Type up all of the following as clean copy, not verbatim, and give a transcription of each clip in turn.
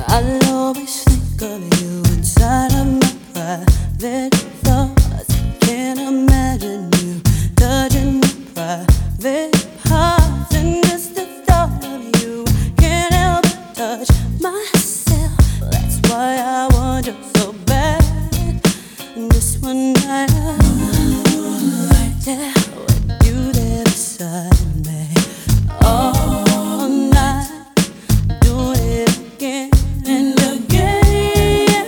I'll always think of you inside of my private thoughts. Can't imagine you touching my private parts. And just the thought of you, can't help but touch myself. That's why I want you so bad. And just one night, yeah, with you there beside me. All night, doing it again and again.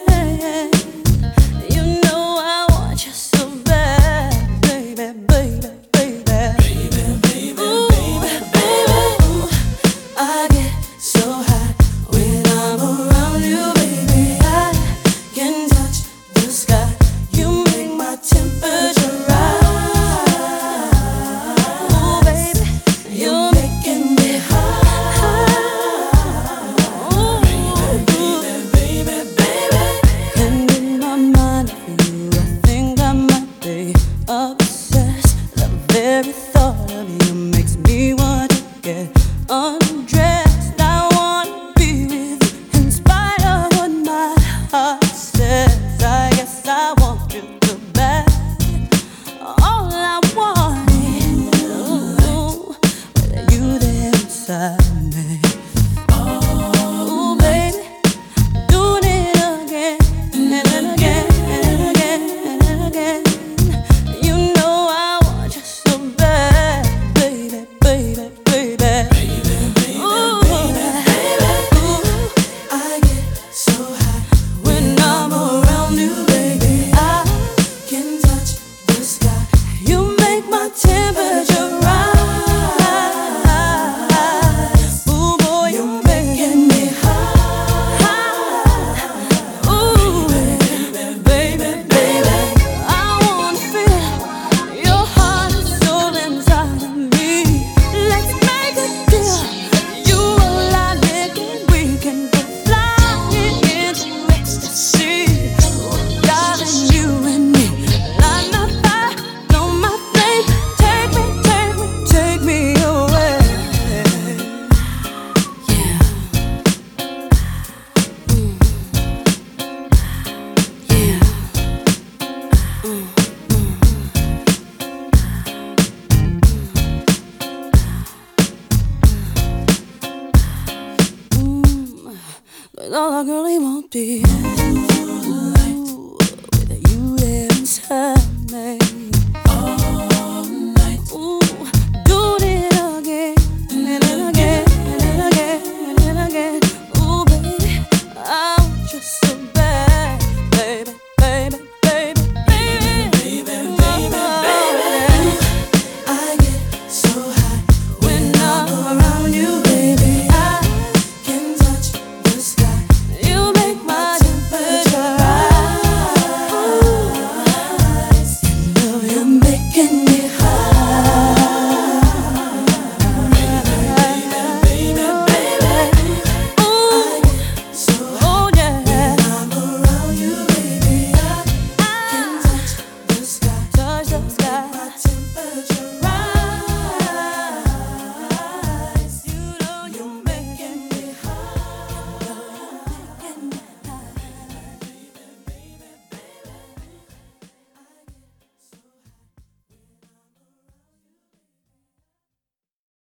You know I want you so bad, baby, baby, baby. Ooh, baby, I get so high when I'm around you, baby. I can touch the sky. You make my temperature rise. Ooh, baby, you're making me high. Ooh, baby. And in my mind of you, I think I might be obsessed. The very thought of you makes me want to get undressed. I wanna be with you in spite of what my heart says. I guess I want you so bad. All I want is with you there inside me. Ooh, baby, doing it again and again and again and again. You know I want you so bad, baby, baby, baby. Ooh, I get so high when I'm around you, baby. I can touch the sky. You make my temperature rise. Ooh, boy, you're making me high. Ooh, baby, baby. I wanna feel your heart and soul inside of me. Let's make a deal. You will I make it. We can go flying into ecstasy. Darling, you and me. Light my fire, blow my flame. Take me, take me, take me away. Yeah. Yeah. But all I really want is